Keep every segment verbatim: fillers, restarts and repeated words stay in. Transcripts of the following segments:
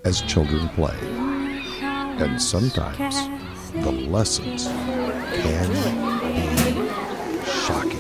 as children play. And sometimes the lessons can be shocking.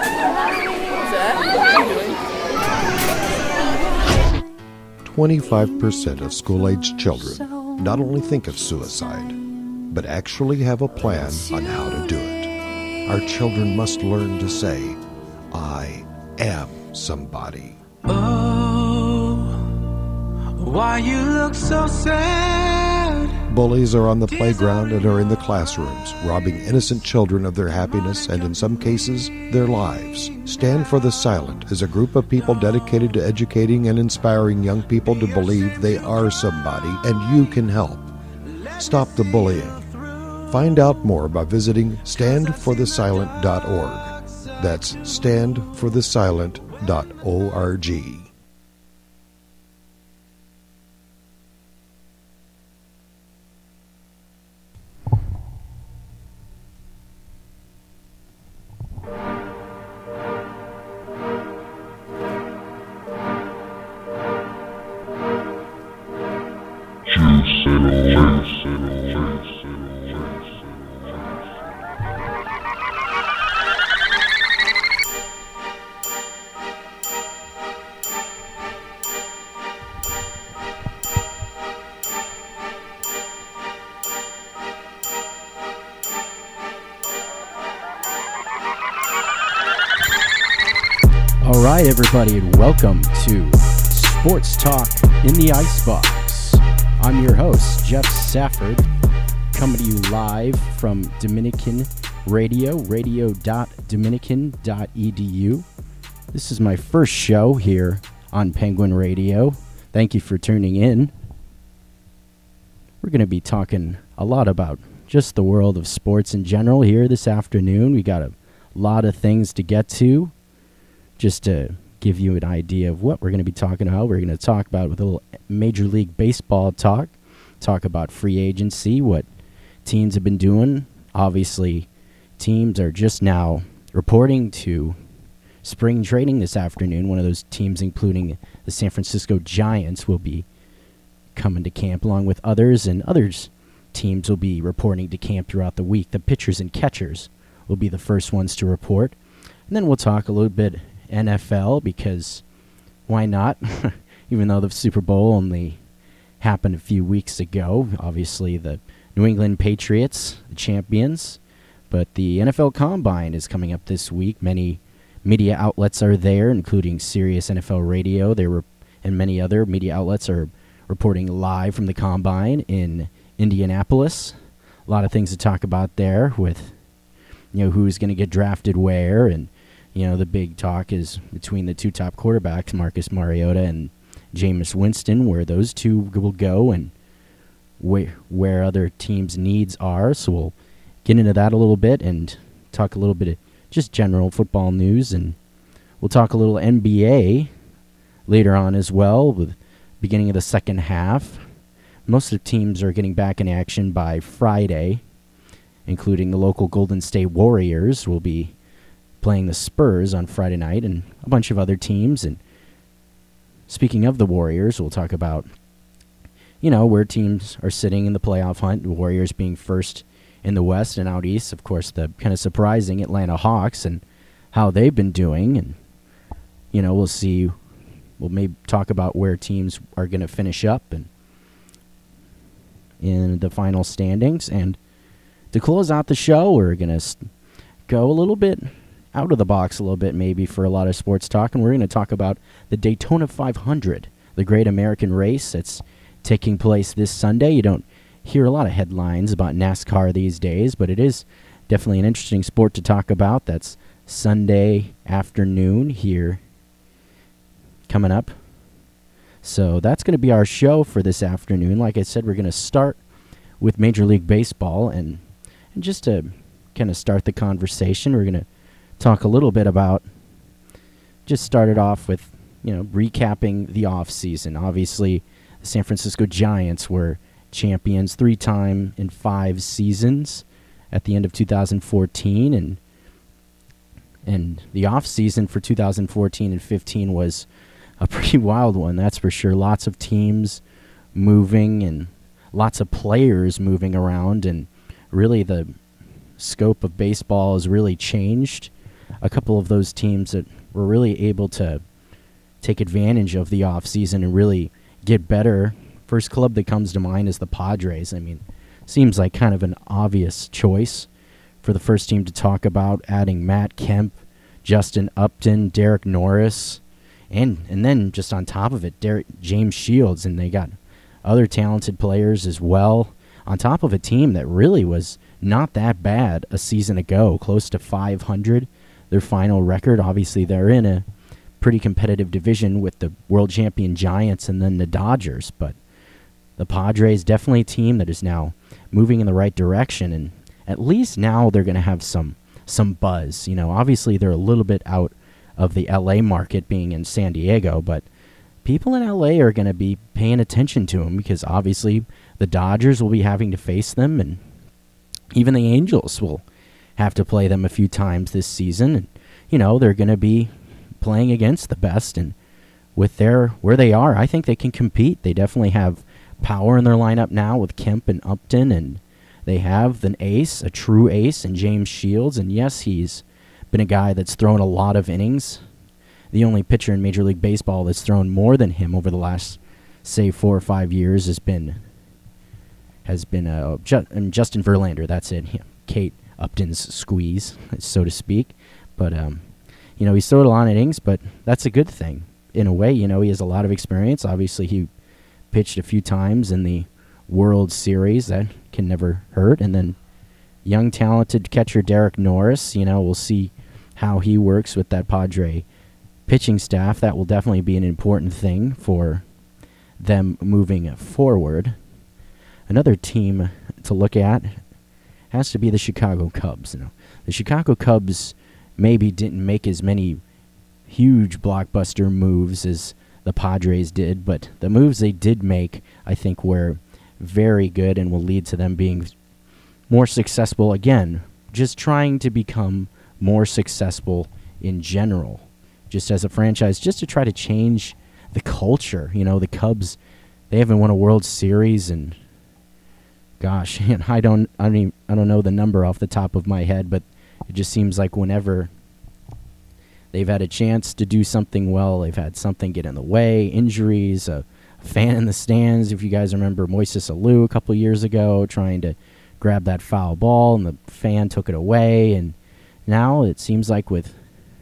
twenty-five percent of school-aged children not only think of suicide, but actually have a plan on how to do it. Our children must learn to say, I am somebody. Oh, why you look so sad? Bullies are on the playground and are in the classrooms, robbing innocent children of their happiness and, in some cases, their lives. Stand for the Silent is a group of people dedicated to educating and inspiring young people to believe they are somebody and you can help. Stop the bullying. Find out more by visiting stand for the silent dot org. That's stand for the silent dot org. All right, everybody, and welcome to Sports Talk in the Icebox. I'm your host, Jeff Safford, coming to you live from Dominican Radio, radio dot dominican dot e d u. This is my first show here on Penguin Radio. Thank you for tuning in. We're going to be talking a lot about just the world of sports in general here this afternoon. We got a lot of things to get to. Just to give you an idea of what we're going to be talking about, we're going to talk about with a little Major League Baseball talk, talk about free agency, what teams have been doing. Obviously, teams are just now reporting to spring training this afternoon. One of those teams, including the San Francisco Giants, will be coming to camp along with others, and others teams will be reporting to camp throughout the week. The pitchers and catchers will be the first ones to report. And then we'll talk a little bit N F L, because why not? Even though the Super Bowl only happened a few weeks ago. Obviously, the New England Patriots, the champions. But the N F L Combine is coming up this week. Many media outlets are there, including Sirius N F L Radio. They were, and many other media outlets are reporting live from the Combine in Indianapolis. A lot of things to talk about there with, you know, who's going to get drafted where, and you know, the big talk is between the two top quarterbacks, Marcus Mariota and Jameis Winston, where those two will go and wh- where other teams' needs are. So we'll get into that a little bit and talk a little bit of just general football news. And we'll talk a little N B A later on as well, with beginning of the second half. Most of the teams are getting back in action by Friday, including the local Golden State Warriors will be playing the Spurs on Friday night, and a bunch of other teams. And speaking of the Warriors, we'll talk about, you know, where teams are sitting in the playoff hunt. The Warriors being first in the West, and out East, of course, the kind of surprising Atlanta Hawks and how they've been doing. And, you know, we'll see. We'll maybe talk about where teams are going to finish up and in the final standings. And to close out the show, we're going to go a little bit out of the box a little bit maybe for a lot of sports talk, and we're going to talk about the Daytona five hundred, the great American race that's taking place this Sunday. You don't hear a lot of headlines about NASCAR these days, but it is definitely an interesting sport to talk about. That's Sunday afternoon here coming up. So that's going to be our show for this afternoon. Like I said, we're going to start with Major League Baseball, and, and just to kind of start the conversation, we're going to talk a little bit about, just started off with, you know, recapping the offseason. Obviously, the San Francisco Giants were champions three times in five seasons at the end of two thousand fourteen, and and the offseason for two thousand fourteen and fifteen was a pretty wild one, that's for sure. Lots of teams moving and lots of players moving around, and really the scope of baseball has really changed. A couple of those teams that were really able to take advantage of the offseason and really get better. First club that comes to mind is the Padres. I mean, seems like kind of an obvious choice for the first team to talk about, adding Matt Kemp, Justin Upton, Derek Norris, and and then just on top of it, Derek, James Shields, and they got other talented players as well, on top of a team that really was not that bad a season ago, close to five hundred. Their final record, obviously they're in a pretty competitive division with the world champion Giants and then the Dodgers, but the Padres definitely a team that is now moving in the right direction, and at least now they're going to have some some buzz. You know, obviously they're a little bit out of the L A market being in San Diego, but people in L A are going to be paying attention to them because obviously the Dodgers will be having to face them, and even the Angels will have to play them a few times this season. And, you know, they're going to be playing against the best, and with their where they are, I think they can compete. They definitely have power in their lineup now with Kemp and Upton, and they have an ace, a true ace, in James Shields. And yes, he's been a guy that's thrown a lot of innings. The only pitcher in Major League Baseball that's thrown more than him over the last, say, four or five years has been has been uh, Ju- Justin Verlander. That's it. Yeah, Kate Upton's squeeze, so to speak. But um, you know, he's thrown a lot of innings, but that's a good thing in a way. You know, he has a lot of experience. Obviously, he pitched a few times in the World Series. That can never hurt. And then young, talented catcher Derek Norris. You know, we'll see how he works with that Padre pitching staff. That will definitely be an important thing for them moving forward. Another team to look at has to be the Chicago Cubs. You know, the Chicago Cubs maybe didn't make as many huge blockbuster moves as the Padres did, but the moves they did make, I think, were very good and will lead to them being more successful. Again, just trying to become more successful in general, just as a franchise, just to try to change the culture. You know, the Cubs, they haven't won a World Series, and gosh, and I don't, I don't, even, I don't know the number off the top of my head, but it just seems like whenever they've had a chance to do something well, they've had something get in the way, injuries, a fan in the stands. If you guys remember Moises Alou a couple years ago trying to grab that foul ball, and the fan took it away. And now it seems like with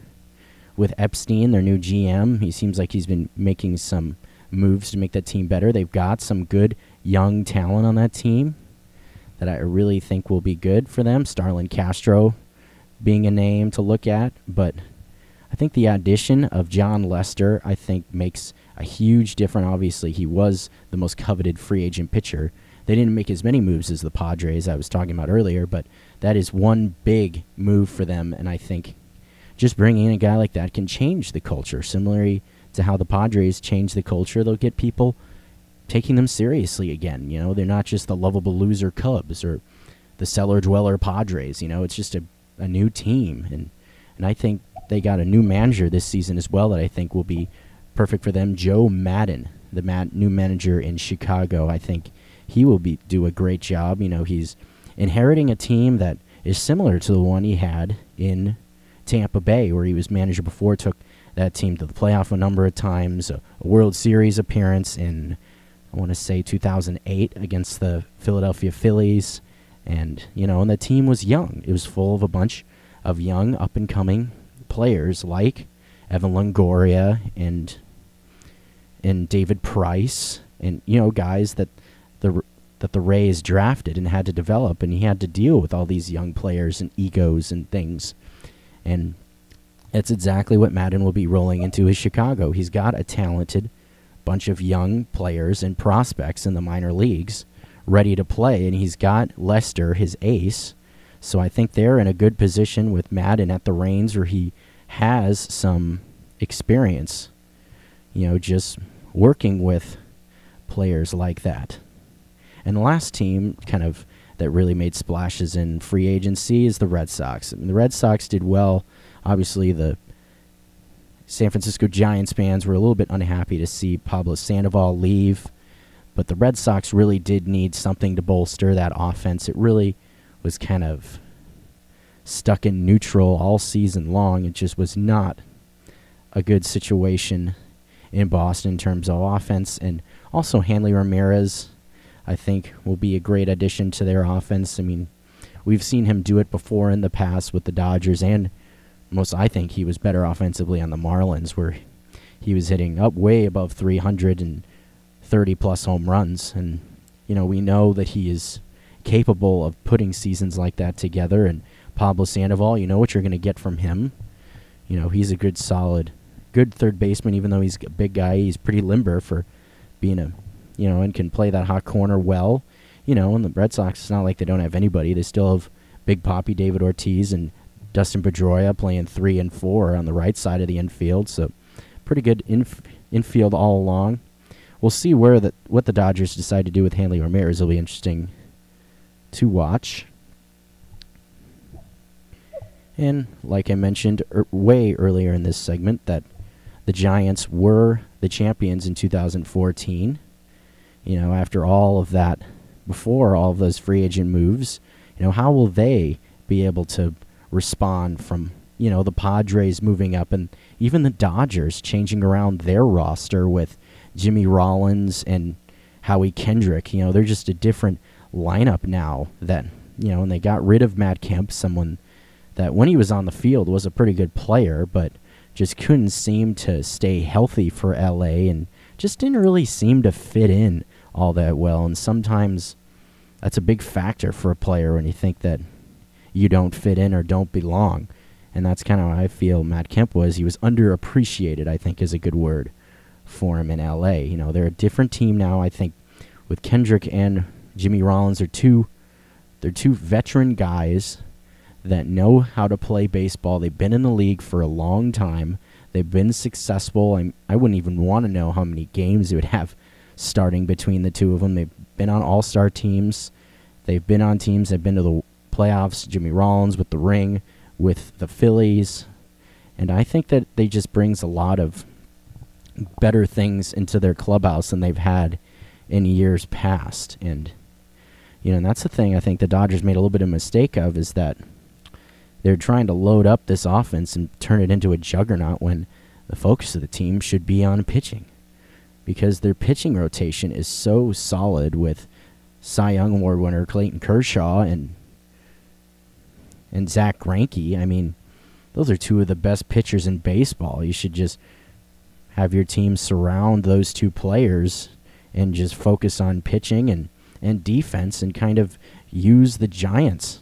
with Epstein, their new G M, he seems like he's been making some moves to make that team better. They've got some good young talent on that team that I really think will be good for them. Starlin Castro being a name to look at, but I think the addition of John Lester, I think, makes a huge difference. Obviously, he was the most coveted free agent pitcher. They didn't make as many moves as the Padres I was talking about earlier, but that is one big move for them, and I think just bringing in a guy like that can change the culture. Similarly to how the Padres changed the culture, they'll get people taking them seriously again. You know, they're not just the lovable loser Cubs or the cellar dweller Padres. You know, it's just a, a new team, and and I think they got a new manager this season as well that I think will be perfect for them. Joe Maddon, the mat, new manager in Chicago, I think he will be do a great job. You know, he's inheriting a team that is similar to the one he had in Tampa Bay, where he was manager before, took that team to the playoff a number of times, a, a World Series appearance in, I want to say, two thousand eight against the Philadelphia Phillies. And, you know, and the team was young. It was full of a bunch of young, up-and-coming players like Evan Longoria and and David Price, and, you know, guys that the that the Rays drafted and had to develop, and he had to deal with all these young players and egos and things. And that's exactly what Maddon will be rolling into his Chicago. He's got a talented bunch of young players and prospects in the minor leagues ready to play, and he's got Lester, his ace. So I think they're in a good position with Maddon at the reins, where he has some experience, you know, just working with players like that. And the last team kind of that really made splashes in free agency is the Red Sox. I mean, the Red Sox did well. Obviously, the San Francisco Giants fans were a little bit unhappy to see Pablo Sandoval leave, But the Red Sox really did need something to bolster that offense. It really was kind of stuck in neutral all season long. It just was not a good situation in Boston in terms of offense. And also Hanley Ramirez, I think, will be a great addition to their offense. I mean, we've seen him do it before in the past with the Dodgers, and most I think he was better offensively on the Marlins, where he was hitting up way above three hundred and thirty plus home runs. And, you know, we know that he is capable of putting seasons like that together. And Pablo Sandoval, you know what you're going to get from him. You know, he's a good, solid, good third baseman, even though he's a big guy. He's pretty limber for being a, you know, and can play that hot corner well. You know, and the Red Sox, it's not like they don't have anybody. They still have Big Papi, David Ortiz, and Dustin Pedroia playing three and four on the right side of the infield. So pretty good inf- infield all along. We'll see where the, what the Dodgers decide to do with Hanley Ramirez. It'll be interesting to watch. And like I mentioned er, way earlier in this segment, that the Giants were the champions in two thousand fourteen. You know, after all of that, before all of those free agent moves, you know, how will they be able to respond from, you know, the Padres moving up and even the Dodgers changing around their roster with Jimmy Rollins and Howie Kendrick? You know, they're just a different lineup now that, you know, and they got rid of Matt Kemp, someone that when he was on the field was a pretty good player, but just couldn't seem to stay healthy for L A and just didn't really seem to fit in all that well. And sometimes that's a big factor for a player when you think that you don't fit in or don't belong. And that's kind of how I feel Matt Kemp was. He was underappreciated, I think is a good word for him in L A. You know, they're a different team now. I think with Kendrick and Jimmy Rollins, are two, they're two veteran guys that know how to play baseball. They've been in the league for a long time. They've been successful. I, I wouldn't even want to know how many games they would have starting between the two of them. They've been on all-star teams. They've been on teams that have been to the playoffs. Jimmy Rollins with the ring, with the Phillies. And I think that they just brings a lot of better things into their clubhouse than they've had in years past. And, you know, and that's the thing I think the Dodgers made a little bit of a mistake of, is that they're trying to load up this offense and turn it into a juggernaut when the focus of the team should be on pitching, because their pitching rotation is so solid with Cy Young Award winner Clayton Kershaw and and Zach Greinke. I mean, those are two of the best pitchers in baseball. You should just have your team surround those two players and just focus on pitching and, and defense and kind of use the Giants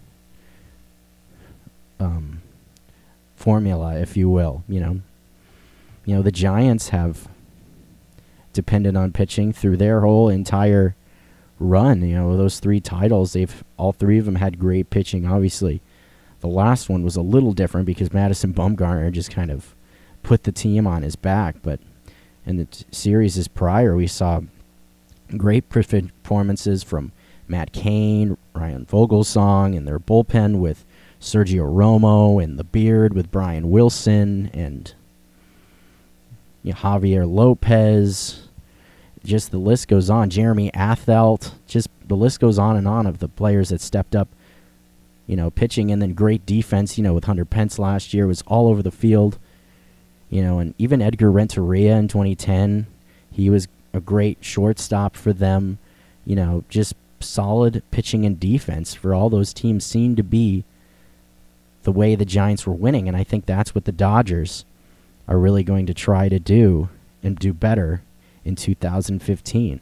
um, formula, if you will. You know, you know the Giants have depended on pitching through their whole entire run. You know, those three titles, they've all three of them had great pitching. Obviously, the last one was a little different because Madison Bumgarner just kind of put the team on his back. But in the t- series prior, we saw great performances from Matt Cain, Ryan Vogelsong, and their bullpen with Sergio Romo, and the Beard with Brian Wilson, and you know, Javier Lopez. Just the list goes on. Jeremy Affeldt. Just the list goes on and on of the players that stepped up, you know, pitching, and then great defense, you know, with Hunter Pence last year was all over the field. You know, and even Edgar Renteria in twenty ten, he was a great shortstop for them. You know, just solid pitching and defense for all those teams seemed to be the way the Giants were winning, and I think that's what the Dodgers are really going to try to do and do better in two thousand fifteen.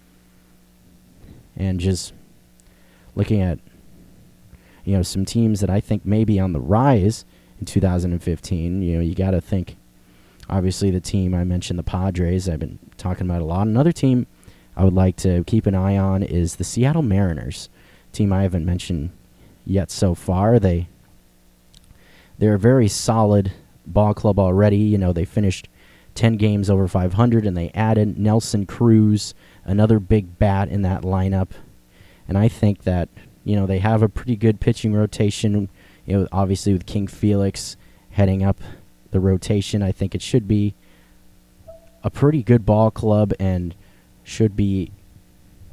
And just looking at, you know, some teams that I think may be on the rise in two thousand fifteen, you know, you got to think, obviously the team I mentioned, the Padres, I've been talking about a lot. Another team I would like to keep an eye on is the Seattle Mariners, team I haven't mentioned yet so far. They, they're a very solid ball club already. You know, they finished ten games over five hundred, and they added Nelson Cruz, another big bat in that lineup. And I think that, you know, they have a pretty good pitching rotation. You know, obviously with King Felix heading up the rotation, I think it should be a pretty good ball club and should be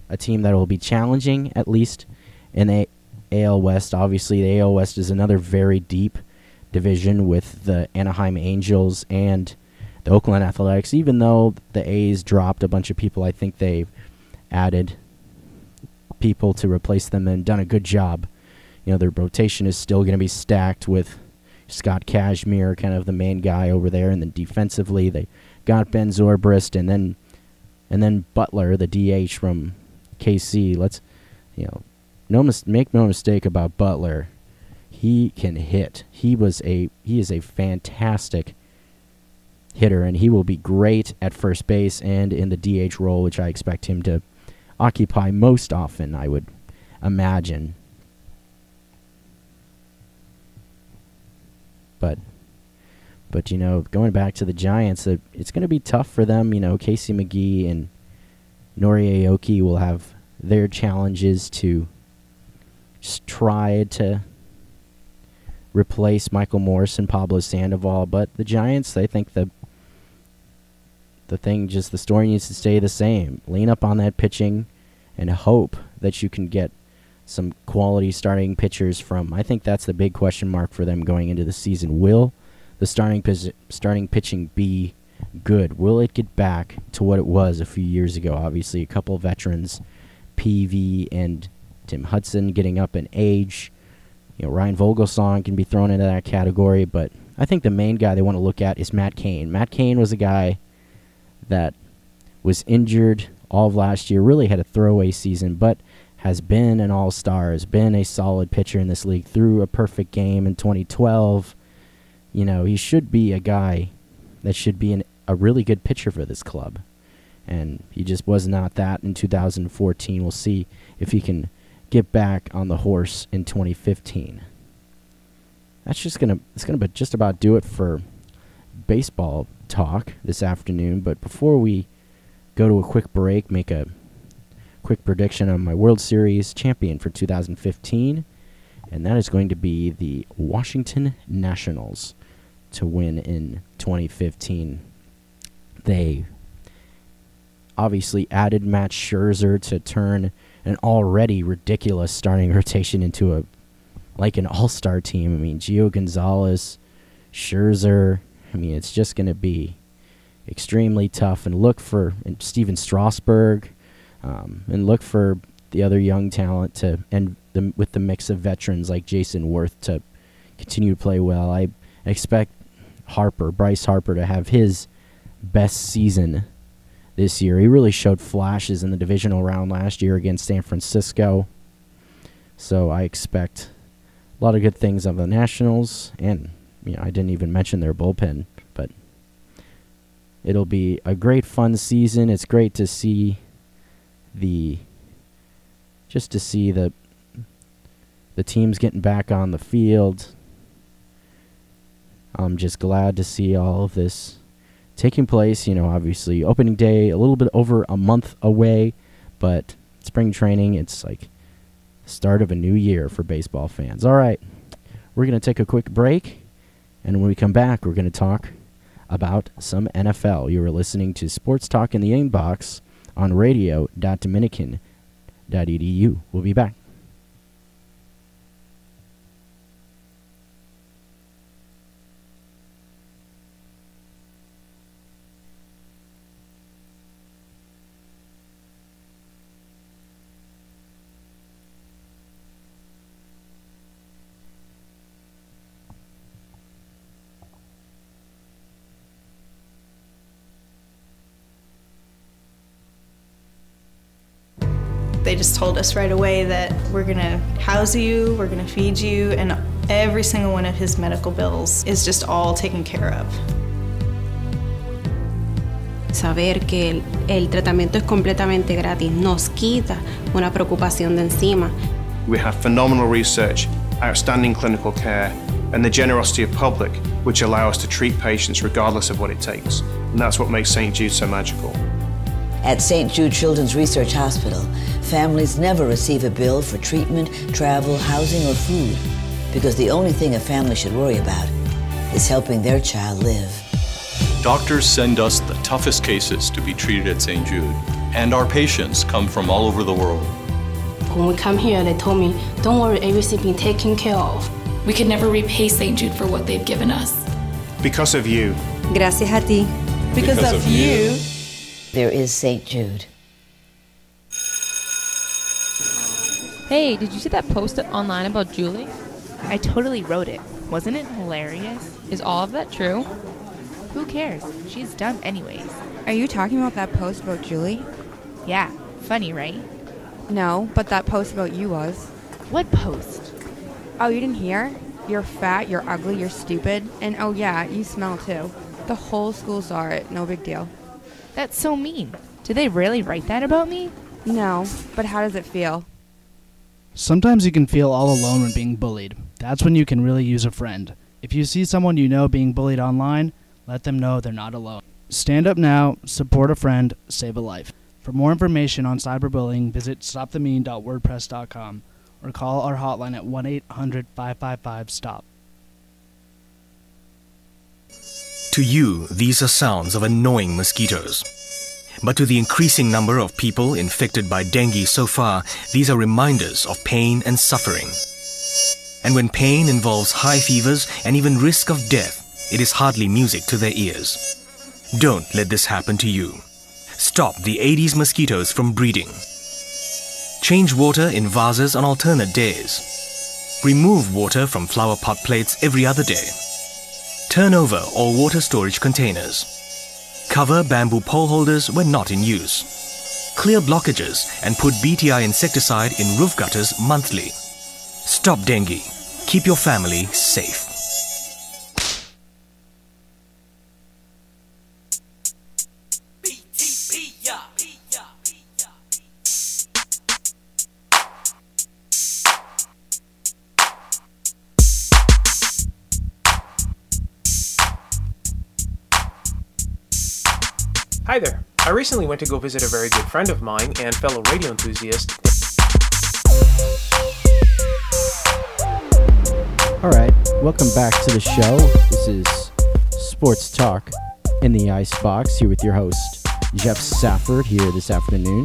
a team that will be challenging, at least in the A L West. Obviously, the A L West is another very deep division with the Anaheim Angels and the Oakland Athletics. Even though the A's dropped a bunch of people, I think they've added people to replace them and done a good job. You know, their rotation is still going to be stacked with Scott Kazmir, kind of the main guy over there, and then defensively they got Ben Zobrist, and then and then Butler, the D H from K C. Let's, you know, no mis- make no mistake about Butler. He can hit. He was a he is a fantastic hitter, and he will be great at first base and in the D H role, which I expect him to occupy most often, I would imagine. But, but you know, going back to the Giants, uh, it's going to be tough for them. You know, Casey McGee and Nori Aoki will have their challenges to just try to replace Michael Morse and Pablo Sandoval. But the Giants, I think the the thing, just the story needs to stay the same. Lean up on that pitching and hope that you can get some quality starting pitchers from. I think that's the big question mark for them going into the season. Will the starting pos- starting pitching be good? Will it get back to what it was a few years ago? Obviously, a couple of veterans, P V and Tim Hudson, getting up in age. You know, Ryan Vogelsong can be thrown into that category, but I think the main guy they want to look at is Matt Cain. Matt Cain was a guy that was injured all of last year, really had a throwaway season, but has been an all-star, has been a solid pitcher in this league, threw a perfect game in twenty twelve. You know, he should be a guy that should be an, a really good pitcher for this club. And he just was not that in two thousand fourteen. We'll see if he can get back on the horse in twenty fifteen. That's just gonna it's gonna just about do it for baseball talk this afternoon. But before we go to a quick break, make a quick prediction on my World Series champion for two thousand fifteen, and that is going to be the Washington Nationals to win in twenty fifteen. They obviously added Matt Scherzer to turn an already ridiculous starting rotation into a like an all-star team. I mean, Gio Gonzalez, Scherzer. I mean, it's just going to be extremely tough. And look for and Steven Strasburg. Um, and look for the other young talent to, and the, with the mix of veterans like Jason Worth to continue to play well. I expect Harper, Bryce Harper, to have his best season this year. He really showed flashes in the divisional round last year against San Francisco. So I expect a lot of good things of the Nationals, and you know, I didn't even mention their bullpen, but it'll be a great fun season. It's great to see the just to see the the teams getting back on the field. I'm just glad to see all of this taking place. You know, obviously opening day a little bit over a month away, but spring training, it's like the start of a new year for baseball fans. All right, we're going to take a quick break, and when we come back, we're going to talk about some N F L. You are listening to Sports Talk in the Inbox on radio dot dominican dot e d u. We'll be back. They just told us right away that we're gonna house you, we're gonna feed you, and every single one of his medical bills is just all taken care of. Saber que el, el tratamiento es completamente gratis nos quita una preocupación de encima. We have phenomenal research, outstanding clinical care, and the generosity of public, which allow us to treat patients regardless of what it takes. And that's what makes Saint Jude so magical. At Saint Jude Children's Research Hospital, families never receive a bill for treatment, travel, housing, or food, because the only thing a family should worry about is helping their child live. Doctors send us the toughest cases to be treated at Saint Jude, And our patients come from all over the world. When we come here, they told me, don't worry, everything's been taken care of. We could never repay Saint Jude for what they've given us. Because of you. Gracias a ti. Because, because of, of you. you. There is Saint Jude. Hey, did you see that post online about Julie? I totally wrote it. Wasn't it hilarious? Is all of that true? Who cares? She's dumb anyways. Are you talking about that post about Julie? Yeah. Funny, right? No, but that post about you was. What post? Oh, you didn't hear? You're fat, you're ugly, you're stupid, and oh yeah, you smell too. The whole school saw it. No big deal. That's so mean. Did they really write that about me? No, but how does it feel? Sometimes you can feel all alone when being bullied. That's when you can really use a friend. If you see someone you know being bullied online, let them know they're not alone. Stand up now, support a friend, save a life. For more information on cyberbullying, visit stop the mean dot wordpress dot com or call our hotline at one eight hundred five five five stop. To you, these are sounds of annoying mosquitoes. But to the increasing number of people infected by dengue so far, these are reminders of pain and suffering. And when pain involves high fevers and even risk of death, it is hardly music to their ears. Don't let this happen to you. Stop the Aedes mosquitoes from breeding. Change water in vases on alternate days. Remove water from flower pot plates every other day. Turn over all water storage containers. Cover bamboo pole holders when not in use. Clear blockages and put B T I insecticide in roof gutters monthly. Stop dengue. Keep your family safe. Hi there. I recently went to go visit a very good friend of mine and fellow radio enthusiast. Alright, welcome back to the show. This is Sports Talk in the Icebox, here with your host, Jeff Safford, here this afternoon.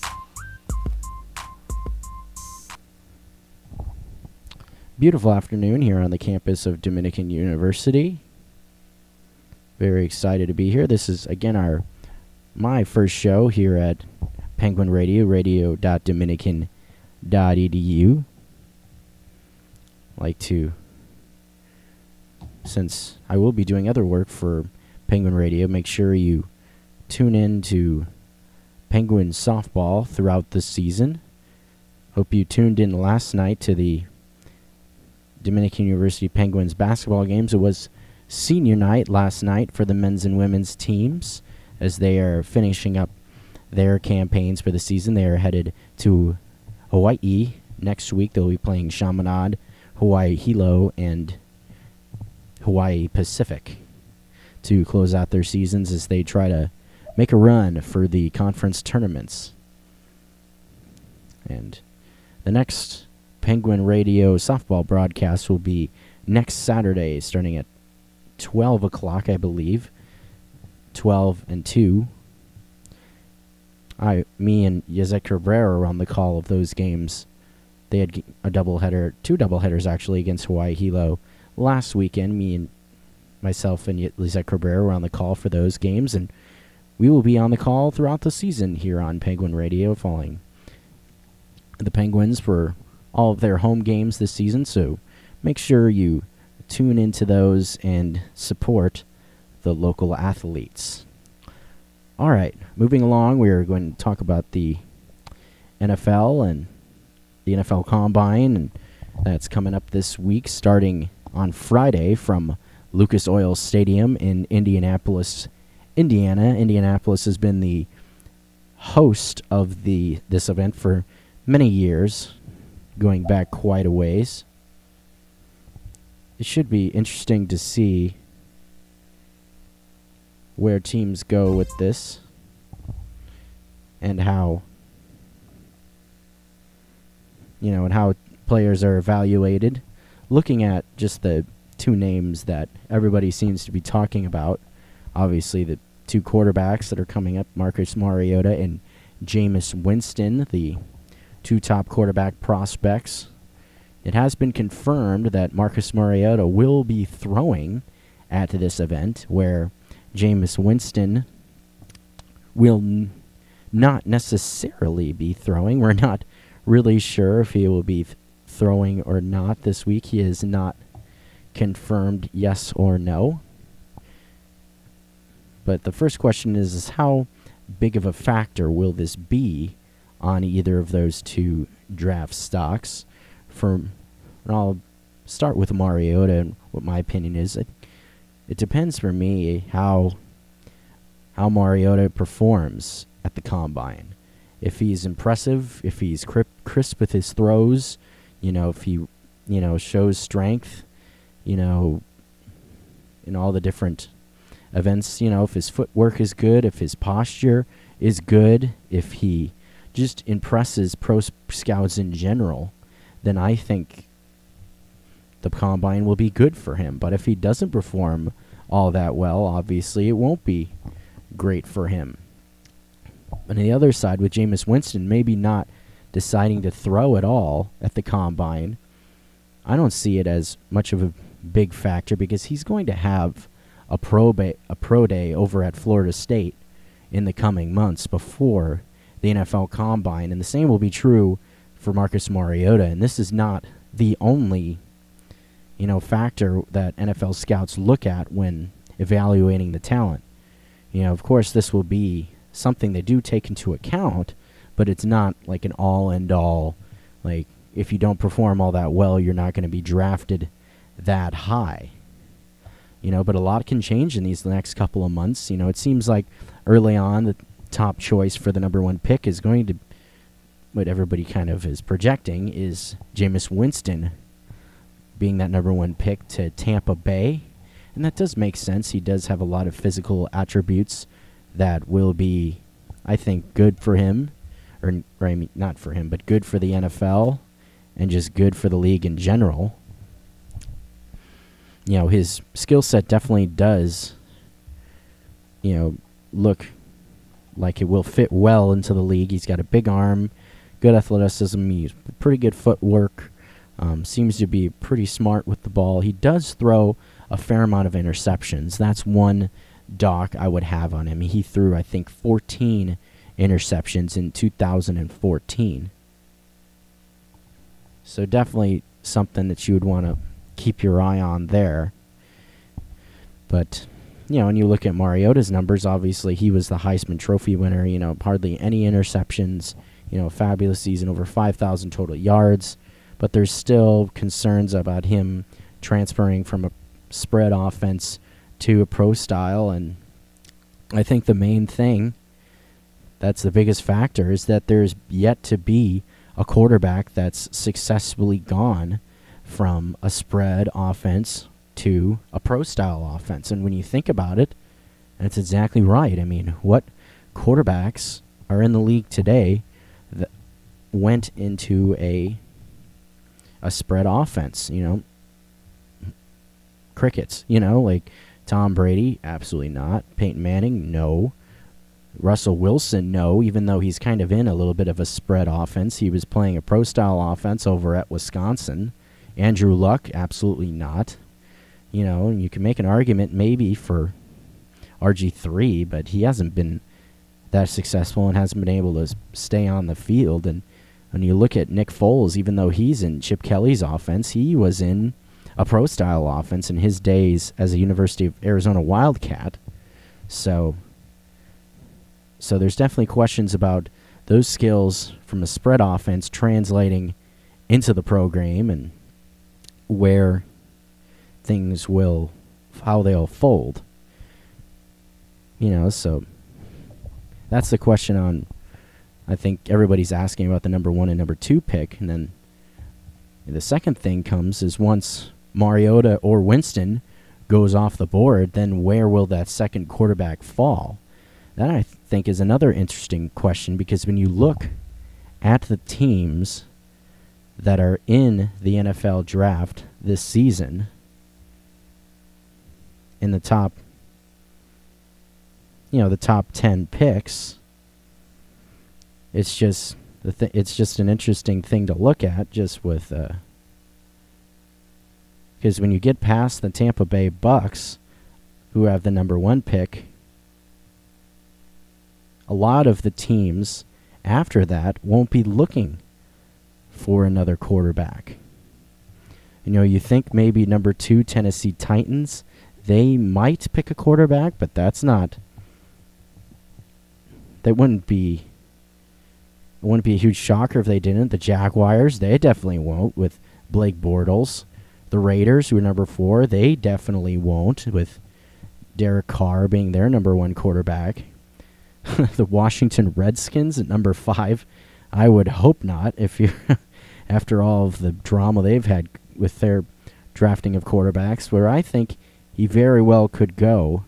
Beautiful afternoon here on the campus of Dominican University. Very excited to be here. This is, again, our my first show here at Penguin Radio, radio dot dominican dot e d u. Like to, since I will be doing other work for Penguin Radio, make sure you tune in to Penguin softball throughout the season. Hope you tuned in last night to the Dominican University Penguins basketball games. It was senior night last night for the men's and women's teams as they are finishing up their campaigns for the season. They are headed to Hawaii next week. They'll be playing Chaminade, Hawaii Hilo, and Hawaii Pacific to close out their seasons as they try to make a run for the conference tournaments. And the next Penguin Radio softball broadcast will be next Saturday, starting at twelve o'clock, I believe. twelve and two. I, me and Yezek Cabrera were on the call of those games. They had a doubleheader, two doubleheaders actually, against Hawaii Hilo last weekend. Me and myself and Yezek Cabrera were on the call for those games, and we will be on the call throughout the season here on Penguin Radio, following the Penguins for all of their home games this season. So make sure you tune into those and support the local athletes. All right, moving along, we are going to talk about the N F L and the N F L Combine, and that's coming up this week, starting on Friday from Lucas Oil Stadium in Indianapolis, Indiana. Indianapolis has been the host of the this event for many years, going back quite a ways. It should be interesting to see where teams go with this and how, you know, and how players are evaluated. Looking at just the two names that everybody seems to be talking about, obviously the two quarterbacks that are coming up, Marcus Mariota and Jameis Winston, the two top quarterback prospects. It has been confirmed that Marcus Mariota will be throwing at this event, where Jameis Winston will n- not necessarily be throwing. We're not really sure if he will be th- throwing or not this week. He is not confirmed yes or no. But the first question is, is how big of a factor will this be on either of those two draft stocks? For, and I'll start with Mariota and what my opinion is. It, it depends for me how how Mariota performs at the combine. If he's impressive, if he's crisp, crisp with his throws, you know, if he, you know, shows strength, you know, in all the different events, you know, if his footwork is good, if his posture is good, if he just impresses pro scouts in general, then I think the combine will be good for him. But if he doesn't perform all that well, obviously it won't be great for him. On the other side, with Jameis Winston maybe not deciding to throw at all at the combine, I don't see it as much of a big factor because he's going to have a pro, ba- a pro day over at Florida State in the coming months before the N F L Combine, and the same will be true for Marcus Mariota. And this is not the only, you know, factor that N F L scouts look at when evaluating the talent. You know, of course, this will be something they do take into account, but it's not like an all-and-all, like, if you don't perform all that well, you're not going to be drafted that high. You know, but a lot can change in these next couple of months. You know, it seems like early on the top choice for the number one pick is going to, what everybody kind of is projecting, is Jameis Winston being that number one pick to Tampa Bay. And that does make sense. He does have a lot of physical attributes that will be, I think, good for him. Or, or I mean, not for him, but good for the N F L and just good for the league in general. You know, his skill set definitely does, you know, look like it will fit well into the league. He's got a big arm, good athleticism, he's pretty good footwork, um, seems to be pretty smart with the ball. He does throw a fair amount of interceptions. That's one dock I would have on him. He threw, I think, fourteen interceptions in two thousand fourteen. So definitely something that you would want to keep your eye on there. But, you know, when you look at Mariota's numbers, obviously he was the Heisman Trophy winner, you know, hardly any interceptions, you know, fabulous season, over five thousand total yards. But there's still concerns about him transferring from a spread offense to a pro style, and I think the main thing that's the biggest factor is that there's yet to be a quarterback that's successfully gone from a spread offense to a pro-style offense. And when you think about it, that's exactly right. I mean, what quarterbacks are in the league today that went into a a spread offense? You know, crickets. You know, like Tom Brady, absolutely not. Peyton Manning, no. Russell Wilson, no, even though he's kind of in a little bit of a spread offense. He was playing a pro-style offense over at Wisconsin. Andrew Luck, absolutely not. You know, and you can make an argument maybe for R G three, but he hasn't been that successful and hasn't been able to stay on the field. And when you look at Nick Foles, even though he's in Chip Kelly's offense, he was in a pro-style offense in his days as a University of Arizona Wildcat. So, so there's definitely questions about those skills from a spread offense translating into the pro game and where things will, how they'll fold. You know, so that's the question on, I think everybody's asking about the number one and number two pick. And then the second thing comes is once Mariota or Winston goes off the board, then where will that second quarterback fall? That, I think, is another interesting question, because when you look at the teams that are in the N F L draft this season, in the top, you know, the top ten picks, it's just the th- it's just an interesting thing to look at, just with because uh, when you get past the Tampa Bay Bucks, who have the number one pick, a lot of the teams after that won't be looking for another quarterback. You know, you think maybe number two Tennessee Titans, they might pick a quarterback, but that's not. That wouldn't be. It wouldn't be a huge shocker if they didn't. The Jaguars, they definitely won't with Blake Bortles. The Raiders, who are number four, they definitely won't with Derek Carr being their number one quarterback. The Washington Redskins at number five, I would hope not. If you're after all of the drama they've had with their drafting of quarterbacks, where I think he very well could go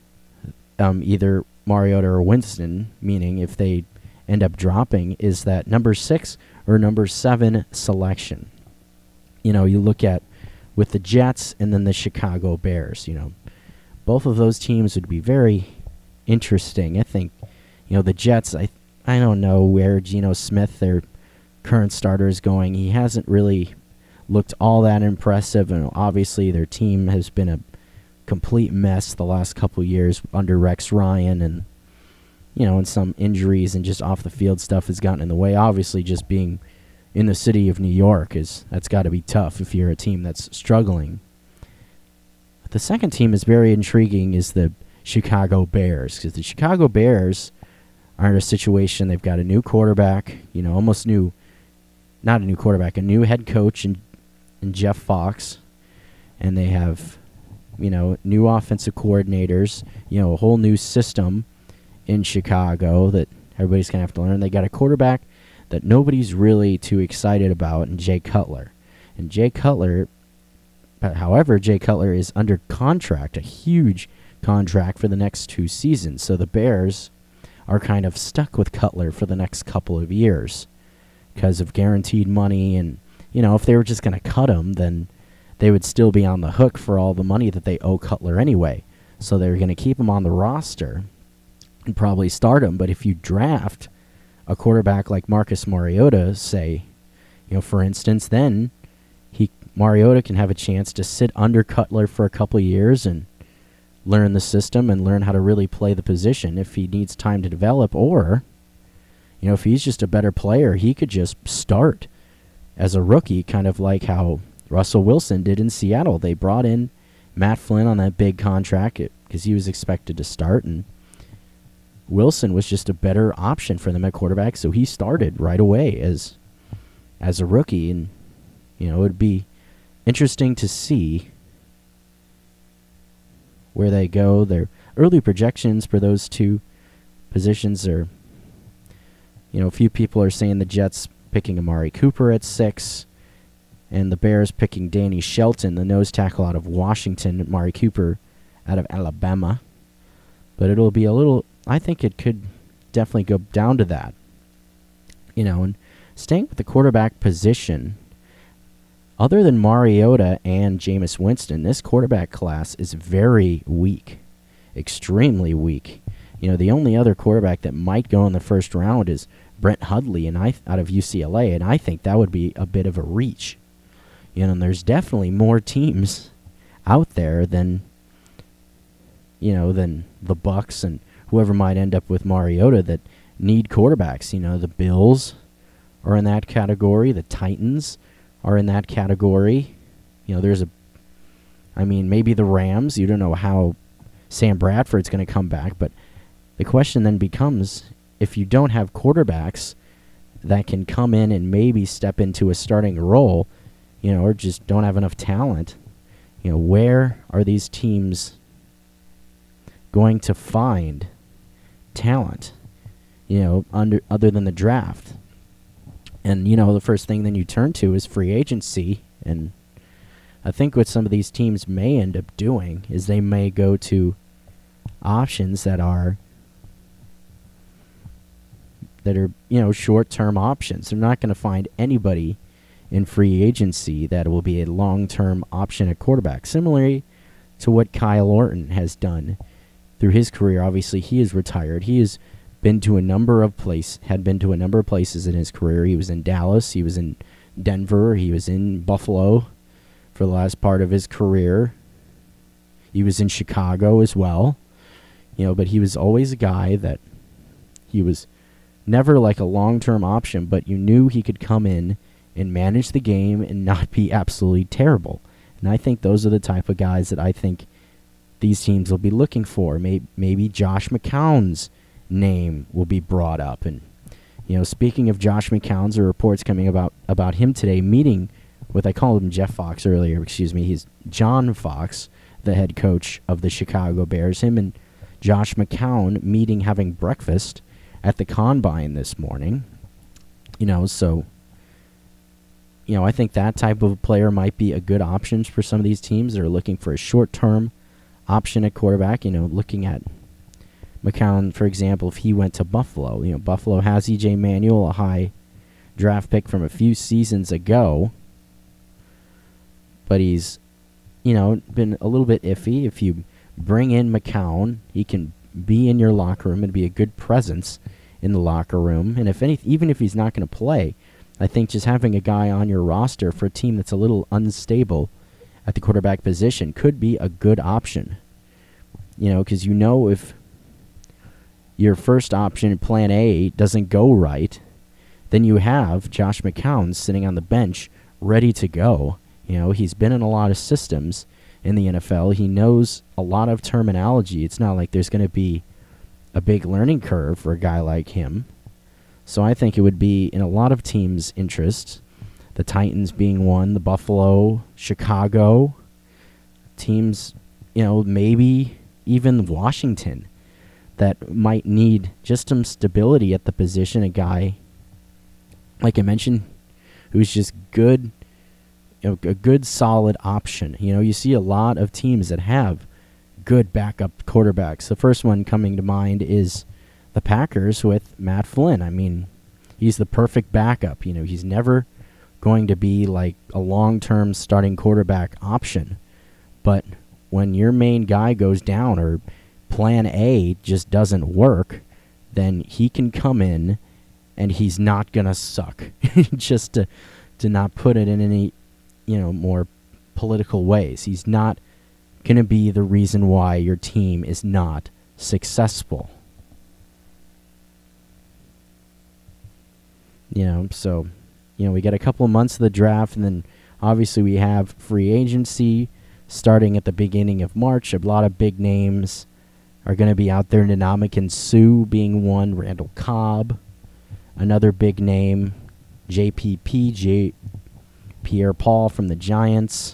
um, either Mariota or Winston, meaning if they end up dropping, is that number six or number seven selection. You know, you look at with the Jets and then the Chicago Bears, you know, both of those teams would be very interesting. I think, you know, the Jets, I I don't know where Geno Smith, their current starter, is going. He hasn't really looked all that impressive, and obviously their team has been a complete mess the last couple years under Rex Ryan, and you know, and some injuries and just off the field stuff has gotten in the way. Obviously, just being in the city of New York is that's got to be tough if you're a team that's struggling. But the second team is very intriguing, is the Chicago Bears, because the Chicago Bears are in a situation, they've got a new quarterback, you know, almost new, not a new quarterback, a new head coach in, in Jeff Fox, and they have, you know, new offensive coordinators, you know, a whole new system in Chicago that everybody's going to have to learn. They got a quarterback that nobody's really too excited about in Jay Cutler. And Jay Cutler, but however, Jay Cutler is under contract, a huge contract for the next two seasons. So the Bears are kind of stuck with Cutler for the next couple of years because of guaranteed money. And, you know, if they were just going to cut him, then they would still be on the hook for all the money that they owe Cutler anyway. So they're going to keep him on the roster and probably start him. But if you draft a quarterback like Marcus Mariota, say, you know, for instance, then he Mariota can have a chance to sit under Cutler for a couple of years and learn the system and learn how to really play the position if he needs time to develop. Or, you know, if he's just a better player, he could just start as a rookie, kind of like how Russell Wilson did in Seattle. They brought in Matt Flynn on that big contract because he was expected to start, and Wilson was just a better option for them at quarterback, so he started right away as as a rookie. And, you know, it would be interesting to see where they go. Their early projections for those two positions are, you know, a few people are saying the Jets picking Amari Cooper at six, and the Bears picking Danny Shelton, the nose tackle out of Washington, Amari Cooper out of Alabama. But it'll be a little, I think it could definitely go down to that. You know, and staying with the quarterback position, other than Mariota and Jameis Winston, this quarterback class is very weak, extremely weak. You know, the only other quarterback that might go in the first round is Brent Hundley, and I out of U C L A, and I think that would be a bit of a reach. You know, and there's definitely more teams out there than, you know, than the Bucks and whoever might end up with Mariota that need quarterbacks. You know, the Bills are in that category. The Titans are in that category. You know, there's a, I mean, maybe the Rams. You don't know how Sam Bradford's going to come back, but the question then becomes, if you don't have quarterbacks that can come in and maybe step into a starting role, you know, or just don't have enough talent, you know, where are these teams going to find talent, you know, under other than the draft? And, you know, the first thing then you turn to is free agency. And I think what some of these teams may end up doing is they may go to options that are that are, you know, short-term options. They're not going to find anybody in free agency that will be a long-term option at quarterback. Similarly to what Kyle Orton has done through his career. Obviously, he is retired. He has been to a number of place had been to a number of places in his career. He was in Dallas, he was in Denver, he was in Buffalo for the last part of his career. He was in Chicago as well. You know, but he was always a guy that he was never like a long-term option, but you knew he could come in and manage the game and not be absolutely terrible. And I think those are the type of guys that I think these teams will be looking for. Maybe, maybe Josh McCown's name will be brought up. And, you know, speaking of Josh McCown, there are reports coming about, about him today meeting with, I called him Jeff Fox earlier, excuse me, he's John Fox, the head coach of the Chicago Bears. Him and Josh McCown meeting, having breakfast at the Combine this morning. You know, so, you know, I think that type of player might be a good option for some of these teams that are looking for a short-term option at quarterback. You know, looking at McCown, for example, if he went to Buffalo. You know, Buffalo has E J Manuel, a high draft pick from a few seasons ago, but he's, you know, been a little bit iffy. If you bring in McCown, he can be in your locker room and be a good presence in the locker room. And if any, even if he's not going to play, I think just having a guy on your roster for a team that's a little unstable at the quarterback position could be a good option. You know, because you know if your first option, plan A, doesn't go right, then you have Josh McCown sitting on the bench ready to go. You know, he's been in a lot of systems in the N F L. He knows a lot of terminology. It's not like there's going to be a big learning curve for a guy like him. So I think it would be in a lot of teams' interest, the Titans being one, the Buffalo, Chicago, teams, you know, maybe even Washington, that might need just some stability at the position. A guy, like I mentioned, who's just good, you know, a good solid option. You know, you see a lot of teams that have good backup quarterbacks. The first one coming to mind is the Packers with Matt Flynn. I mean, he's the perfect backup. You know, he's never going to be like a long-term starting quarterback option. But when your main guy goes down or plan A just doesn't work, then he can come in and he's not going to suck. Just to to not put it in any, you know, more political ways. He's not going to be the reason why your team is not successful. You know, so, you know, we got a couple of months of the draft, and then obviously we have free agency starting at the beginning of March. A lot of big names are going to be out there. Ndamukong Suh being one, Randall Cobb, another big name, J P P, J. Pierre Paul from the Giants.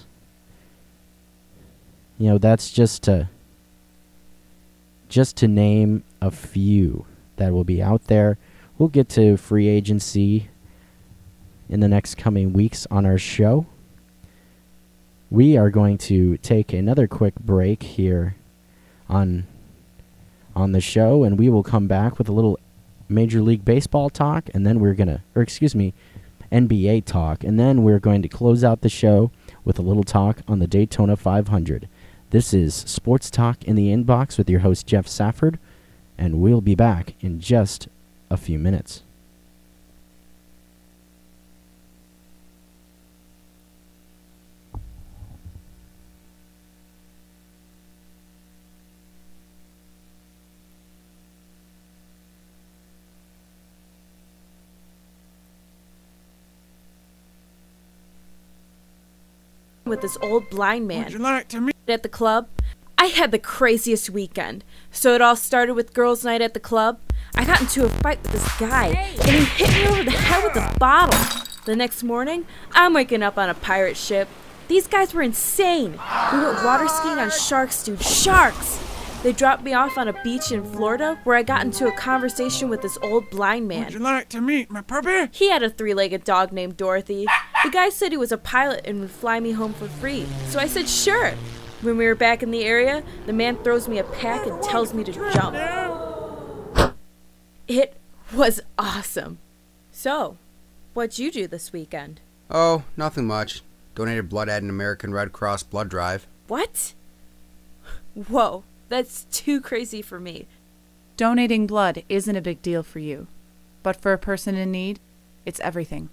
You know, that's just to just to name a few that will be out there. We'll get to free agency in the next coming weeks on our show. We are going to take another quick break here on on the show, and we will come back with a little Major League Baseball talk, and then we're going to, or excuse me, N B A talk, and then we're going to close out the show with a little talk on the Daytona five hundred. This is Sports Talk in the Inbox with your host, Jeff Safford, and we'll be back in just a few minutes. With this old blind man. Would you like to meet at the club? I had the craziest weekend. So it all started with girls' night at the club. I got into a fight with this guy, and he hit me over the head with a bottle. The next morning, I'm waking up on a pirate ship. These guys were insane. We went water skiing on sharks, dude. Sharks! They dropped me off on a beach in Florida where I got into a conversation with this old blind man. Would you like to meet my puppy? He had a three-legged dog named Dorothy. The guy said he was a pilot and would fly me home for free. So I said sure. When we were back in the area, the man throws me a pack and tells me to jump. It was awesome. So, what'd you do this weekend? Oh, nothing much. Donated blood at an American Red Cross blood drive. What? Whoa. That's too crazy for me. Donating blood isn't a big deal for you, but for a person in need, it's everything.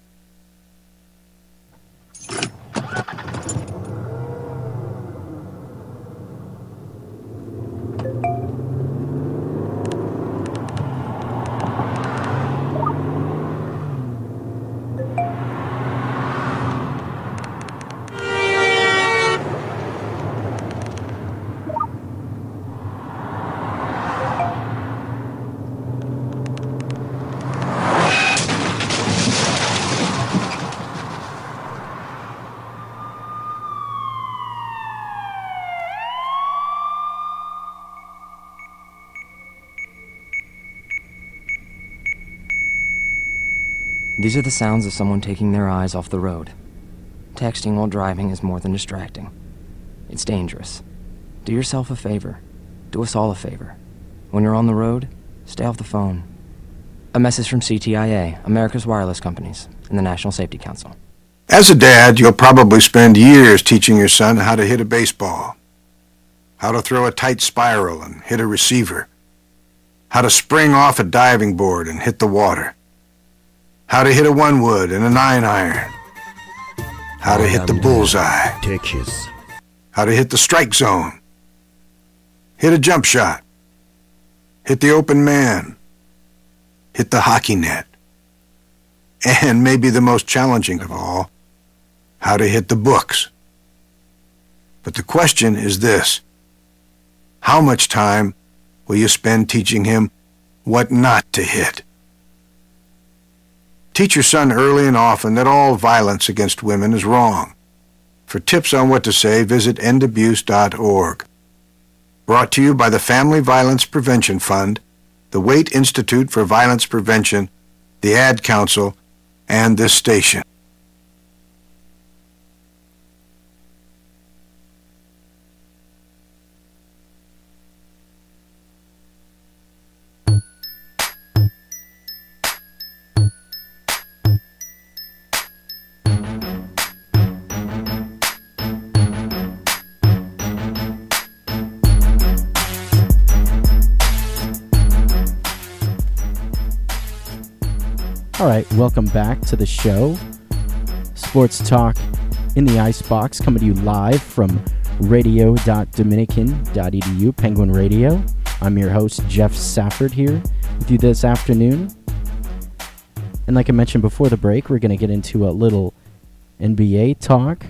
These are the sounds of someone taking their eyes off the road. Texting while driving is more than distracting. It's dangerous. Do yourself a favor. Do us all a favor. When you're on the road, stay off the phone. A message from C T I A, America's Wireless Companies, and the National Safety Council. As a dad, you'll probably spend years teaching your son how to hit a baseball, how to throw a tight spiral and hit a receiver, how to spring off a diving board and hit the water, how to hit a one-wood and a nine-iron, how to hit the bullseye, Texas, how to hit the strike zone, hit a jump shot, hit the open man, hit the hockey net, and maybe the most challenging of all, how to hit the books. But the question is this: how much time will you spend teaching him what not to hit? Teach your son early and often that all violence against women is wrong. For tips on what to say, visit end abuse dot org. Brought to you by the Family Violence Prevention Fund, the Waite Institute for Violence Prevention, the Ad Council, and this station. All right, welcome back to the show. Sports Talk in the Icebox, coming to you live from radio dot dominican dot e d u, Penguin Radio. I'm your host, Jeff Safford, here with you this afternoon. And like I mentioned before the break, we're going to get into a little N B A talk.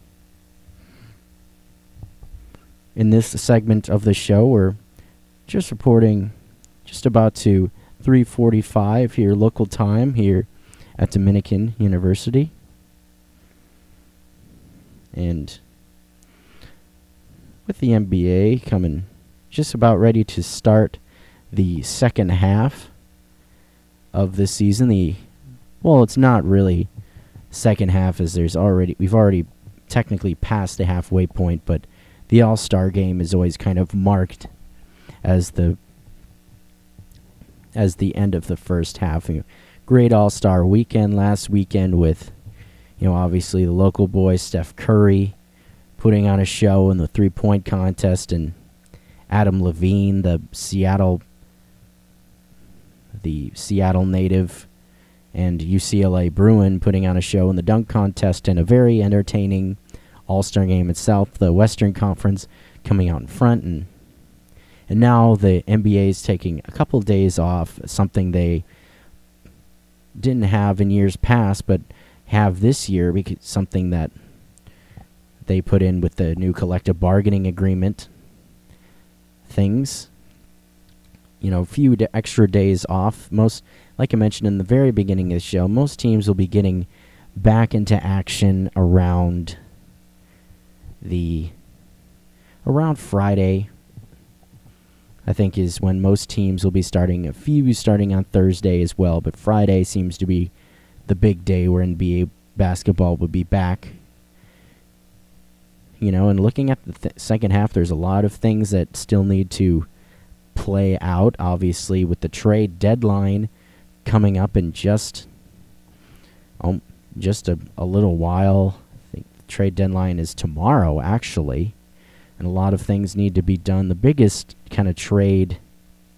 In this segment of the show, we're just reporting just about to three forty-five here local time here at Dominican University. And with the N B A coming just about ready to start the second half of the season, the well, it's not really second half, as there's already we've already technically passed the halfway point, but the All-Star game is always kind of marked as the as the end of the first half. You know, great All-Star weekend last weekend with, you know, obviously the local boy Steph Curry putting on a show in the three-point contest, and Adam Levine, the Seattle the Seattle native and U C L A Bruin, putting on a show in the dunk contest, and a very entertaining All-Star game itself. The Western Conference coming out in front, and And now the N B A is taking a couple days off, something they didn't have in years past, but have this year, because something that they put in with the new collective bargaining agreement things. You know, a few d- extra days off. Most, like I mentioned in the very beginning of the show, most teams will be getting back into action around the around Friday. I think is when most teams will be starting, a few starting on Thursday as well, but Friday seems to be the big day where N B A basketball will be back. You know, and looking at the th- second half, there's a lot of things that still need to play out, obviously, with the trade deadline coming up in just, um, just a, a little while. I think the trade deadline is tomorrow, actually. And a lot of things need to be done. The biggest kind of trade,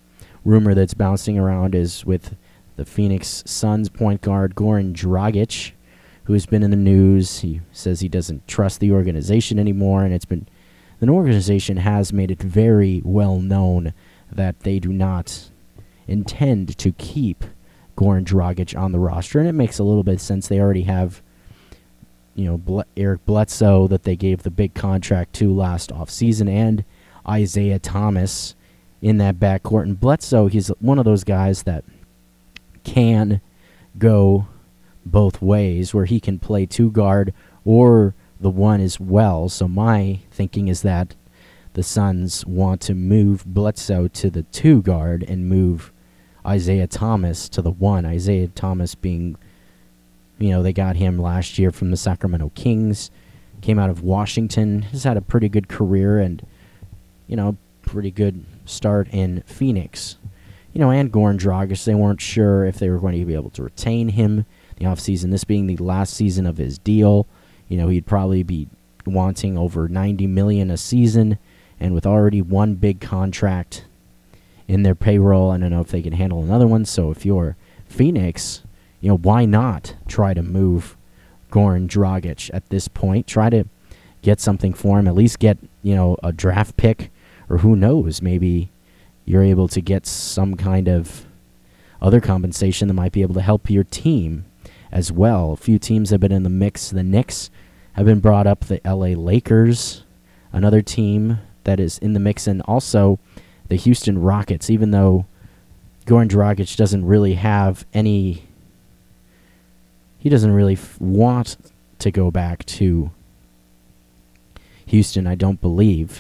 rumor that's bouncing around is with the Phoenix Suns point guard Goran Dragic, who's been in the news. He says he doesn't trust the organization anymore, and it's been the organization has made it very well known that they do not intend to keep Goran Dragic on the roster, and it makes a little bit of sense. They already have, you know, Ble- Eric Bledsoe that they gave the big contract to last offseason, and Isaiah Thomas in that backcourt. And Bledsoe, he's one of those guys that can go both ways, where he can play two guard or the one as well. So my thinking is that the Suns want to move Bledsoe to the two guard and move Isaiah Thomas to the one. Isaiah Thomas being, you know, they got him last year from the Sacramento Kings, came out of Washington, has had a pretty good career and, you know, pretty good start in Phoenix. You know, and Goran Dragic, they weren't sure if they were going to be able to retain him the offseason, this being the last season of his deal. You know, he'd probably be wanting over ninety million dollars a season, and with already one big contract in their payroll, I don't know if they can handle another one. So if you're Phoenix, you know, why not try to move Goran Dragic at this point? Try to get something for him, at least get, you know, a draft pick, or who knows, maybe you're able to get some kind of other compensation that might be able to help your team as well. A few teams have been in the mix. The Knicks have been brought up, the L A Lakers, another team that is in the mix, and also the Houston Rockets, even though Goran Dragic doesn't really have any, he doesn't really f- want to go back to Houston, I don't believe.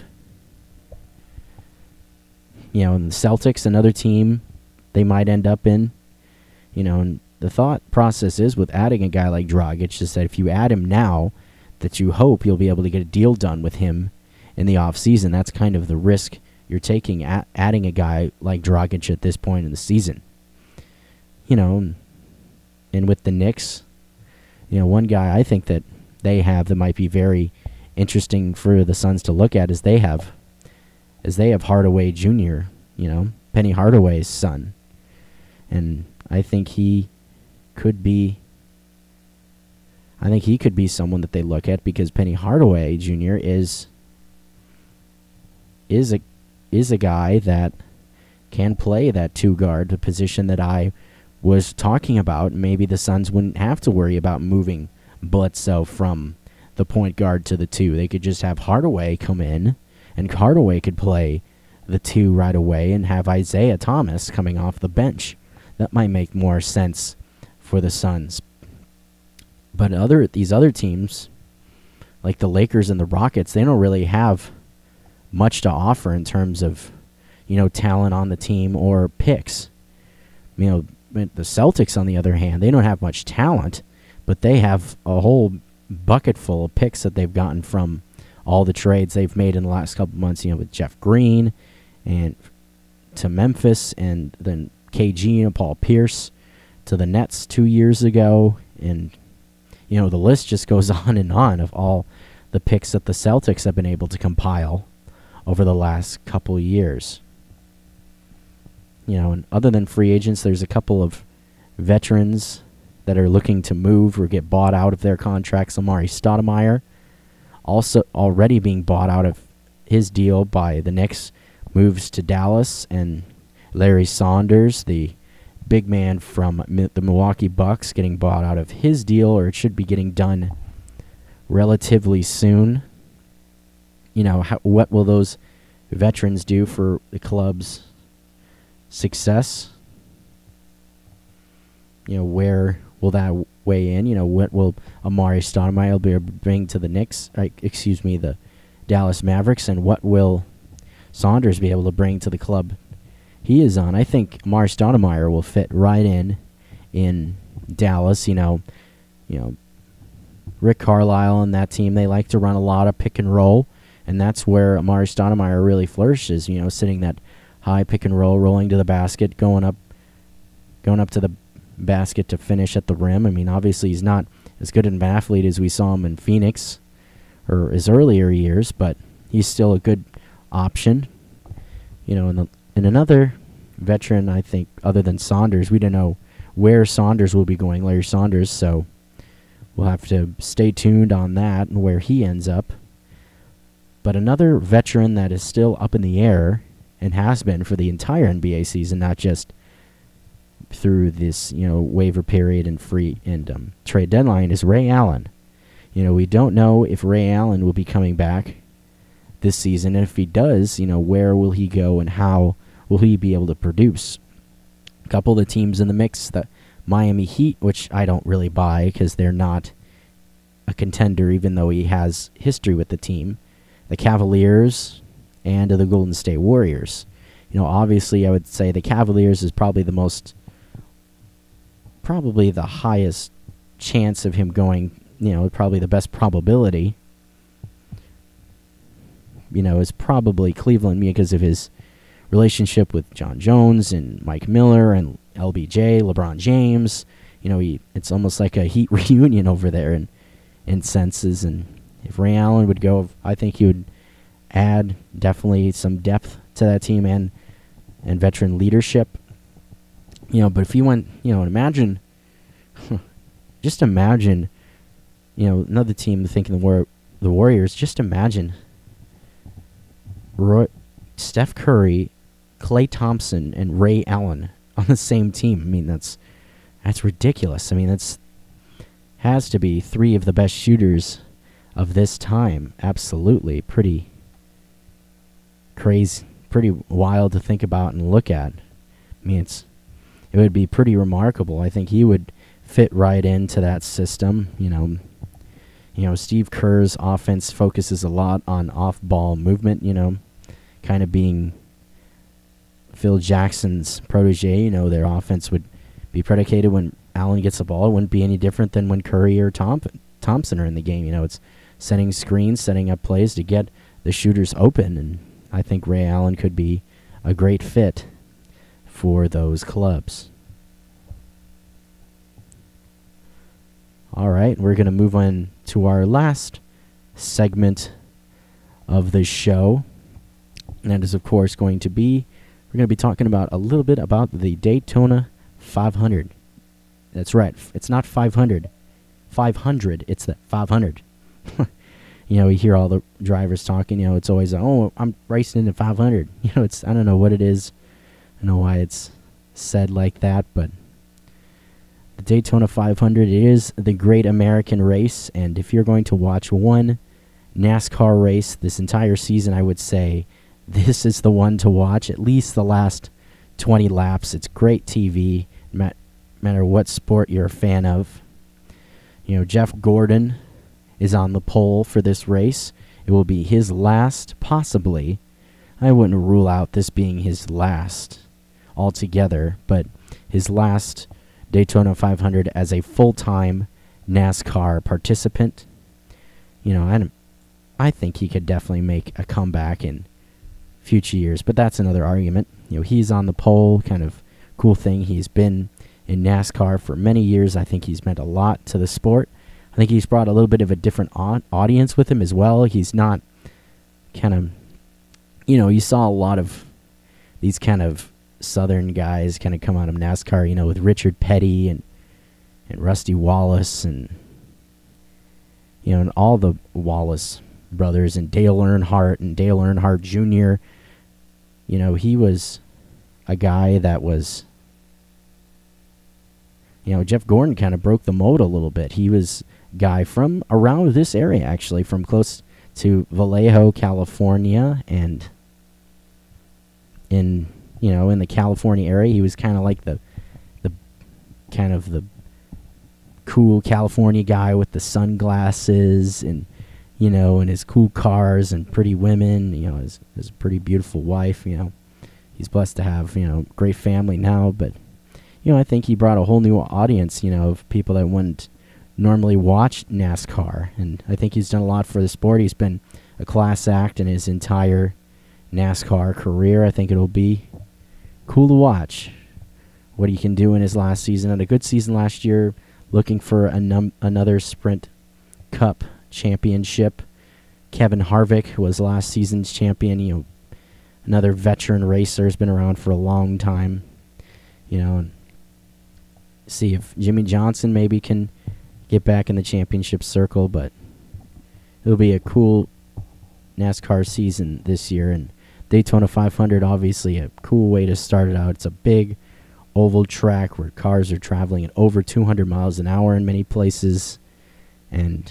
You know, and the Celtics, another team they might end up in. You know, and the thought process is with adding a guy like Dragic is that if you add him now, that you hope you'll be able to get a deal done with him in the offseason. That's kind of the risk you're taking at adding a guy like Dragic at this point in the season. You know, and with the Knicks, you know, one guy I think that they have that might be very interesting for the Suns to look at is they have, is they have Hardaway Junior, you know, Penny Hardaway's son. And I think he could be, I think he could be someone that they look at, because Penny Hardaway Junior is is a is a guy that can play that two guard, the position that I was talking about. Maybe the Suns wouldn't have to worry about moving Bledsoe from the point guard to the two. They could just have Hardaway come in, and Hardaway could play the two right away and have Isaiah Thomas coming off the bench. That might make more sense for the Suns. But other these other teams, like the Lakers and the Rockets, they don't really have much to offer in terms of, you know, talent on the team or picks. You know, the Celtics, on the other hand, they don't have much talent, but they have a whole bucket full of picks that they've gotten from all the trades they've made in the last couple months, you know, with Jeff Green and to Memphis, and then K G and Paul Pierce to the Nets two years ago. And, you know, the list just goes on and on of all the picks that the Celtics have been able to compile over the last couple of years. You know, and other than free agents, there's a couple of veterans that are looking to move or get bought out of their contracts. Amari Stoudemire, also already being bought out of his deal by the Knicks, moves to Dallas, and Larry Saunders, the big man from the Milwaukee Bucks, getting bought out of his deal, or it should be getting done relatively soon. You know, how, what will those veterans do for the club's success? You know, where will that weigh in? You know, what will Amari Stoudemire be able to bring to the Knicks, uh, excuse me, the Dallas Mavericks, and what will Saunders be able to bring to the club he is on? I think Amari Stoudemire will fit right in in Dallas. You know, you know, Rick Carlisle and that team, they like to run a lot of pick and roll, and that's where Amari Stoudemire really flourishes. You know, sitting that high pick and roll, rolling to the basket, going up, going up to the basket to finish at the rim. I mean, obviously he's not as good an athlete as we saw him in Phoenix or his earlier years, but he's still a good option. You know, and, the, and another veteran, I think, other than Saunders. We don't know where Saunders will be going, Larry Saunders, so we'll have to stay tuned on that and where he ends up. But another veteran that is still up in the air and has been for the entire N B A season, not just through this, you know, waiver period and free and um, trade deadline, is Ray Allen. You know, we don't know if Ray Allen will be coming back this season, and if he does, you know, where will he go and how will he be able to produce? A couple of the teams in the mix, the Miami Heat, which I don't really buy because they're not a contender, even though he has history with the team. The Cavaliers and the Golden State Warriors. You know, obviously I would say the Cavaliers is probably the most, probably the highest chance of him going, you know, probably the best probability, you know, is probably Cleveland because of his relationship with John Jones and Mike Miller and L B J, LeBron James. You know, he, it's almost like a Heat reunion over there in, in senses. And if Ray Allen would go, I think he would add definitely some depth to that team and and veteran leadership. You know, but if you went, you know, imagine, just imagine, you know, another team thinking the war, the Warriors. Just imagine, Roy, Steph Curry, Klay Thompson, and Ray Allen on the same team. I mean, that's that's ridiculous. I mean, that's has to be three of the best shooters of this time. Absolutely, pretty crazy, pretty wild to think about and look at. I mean, it's it would be pretty remarkable. I think he would fit right into that system. You know, you know, Steve Kerr's offense focuses a lot on off-ball movement. You know, kind of being Phil Jackson's protege. You know, their offense would be predicated when Allen gets the ball. It wouldn't be any different than when Curry or Tom, Thompson are in the game. You know, it's setting screens, setting up plays to get the shooters open, and I think Ray Allen could be a great fit for those clubs. All right, we're going to move on to our last segment of the show, and that is, of course, going to be, we're going to be talking about a little bit about the Daytona five hundred. That's right, it's not five hundred. five hundred, it's the five hundred. You know, you hear all the drivers talking, you know, it's always, oh, I'm racing into five hundred. You know, it's, I don't know what it is. I don't know why it's said like that, but the Daytona five hundred is the great American race, and if you're going to watch one NASCAR race this entire season, I would say this is the one to watch, at least the last twenty laps. It's great T V, no matter what sport you're a fan of. You know, Jeff Gordon is on the pole for this race. It will be his last, possibly. I wouldn't rule out this being his last altogether, but his last Daytona five hundred as a full-time NASCAR participant. You know, I, I think he could definitely make a comeback in future years, but that's another argument. You know, he's on the pole, kind of cool thing. He's been in NASCAR for many years. I think he's meant a lot to the sport. I think he's brought a little bit of a different audience with him as well. He's not kind of, you know, you saw a lot of these kind of Southern guys kind of come out of NASCAR, you know, with Richard Petty and and Rusty Wallace and, you know, and all the Wallace brothers and Dale Earnhardt and Dale Earnhardt Junior You know, he was a guy that was, you know, Jeff Gordon kind of broke the mold a little bit. He was a guy from around this area, actually, from close to Vallejo, California, and in, you know, in the California area, he was kind of like the, the kind of the cool California guy with the sunglasses and, you know, and his cool cars and pretty women, you know, his, his pretty beautiful wife, you know. He's blessed to have, you know, great family now, but, you know, I think he brought a whole new audience, you know, of people that wouldn't normally watch NASCAR, and I think he's done a lot for the sport. He's been a class act in his entire NASCAR career. I think it'll be cool to watch what he can do in his last season. Had a good season last year, looking for a num- another Sprint Cup championship. Kevin Harvick was last season's champion. You know, another veteran racer, has been around for a long time. You know, and see if Jimmy Johnson maybe can get back in the championship circle, but it'll be a cool NASCAR season this year, and Daytona five hundred, obviously a cool way to start it out. It's a big oval track where cars are traveling at over two hundred miles an hour in many places, and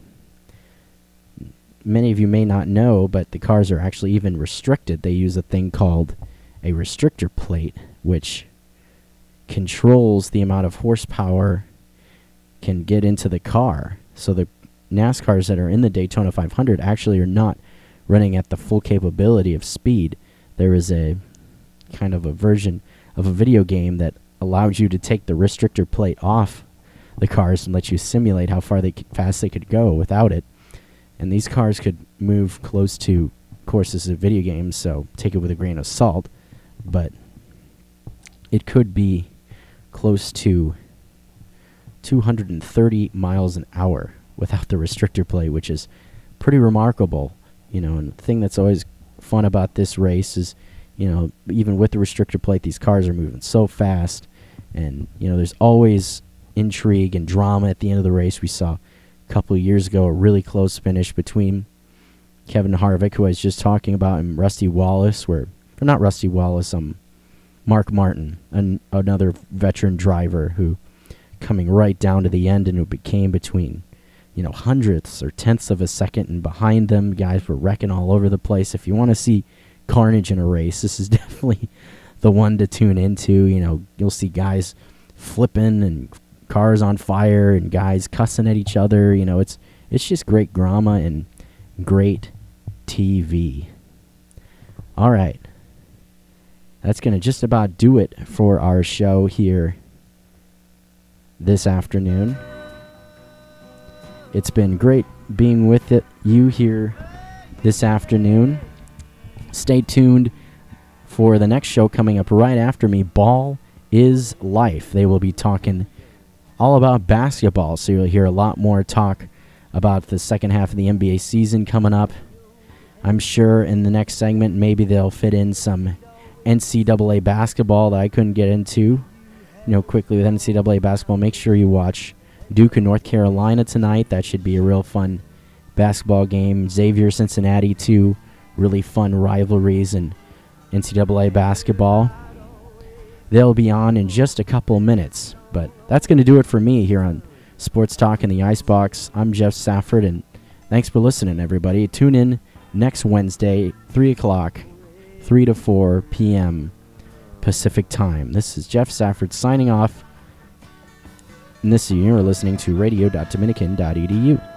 many of you may not know, but the cars are actually even restricted. They use a thing called a restrictor plate, which controls the amount of horsepower can get into the car. So the NASCARs that are in the Daytona five hundred actually are not running at the full capability of speed. There is a kind of a version of a video game that allows you to take the restrictor plate off the cars and let you simulate how far they c- fast they could go without it. And these cars could move close to, of course, this is a video game, so take it with a grain of salt, but it could be close to two hundred thirty miles an hour without the restrictor plate, which is pretty remarkable. You know, and the thing that's always fun about this race is, you know, even with the restrictor plate, these cars are moving so fast, and, you know, there's always intrigue and drama at the end of the race. We saw a couple of years ago a really close finish between Kevin Harvick, who I was just talking about, and Rusty Wallace, where, or not Rusty Wallace, um, Mark Martin, an, another veteran driver who, coming right down to the end, and it became between, you know, hundredths or tenths of a second, and behind them, guys were wrecking all over the place. If you want to see carnage in a race, this is definitely the one to tune into. You know, you'll see guys flipping and cars on fire and guys cussing at each other. You know, it's it's just great drama and great T V. All right. That's going to just about do it for our show here this afternoon. It's been great being with it, you here this afternoon. Stay tuned for the next show coming up right after me, Ball is Life. They will be talking all about basketball, so you'll hear a lot more talk about the second half of the N B A season coming up. I'm sure in the next segment maybe they'll fit in some N C double A basketball that I couldn't get into. You know, quickly with N C double A basketball, make sure you watch Duke and North Carolina tonight. That should be a real fun basketball game. Xavier, Cincinnati, two really fun rivalries in N C double A basketball. They'll be on in just a couple minutes, but that's going to do it for me here on Sports Talk in the Icebox. I'm Jeff Safford, and thanks for listening, everybody. Tune in next Wednesday, three o'clock, three to four p.m. Pacific Time. This is Jeff Safford signing off. And this is you're listening to radio dot dominican dot e d u.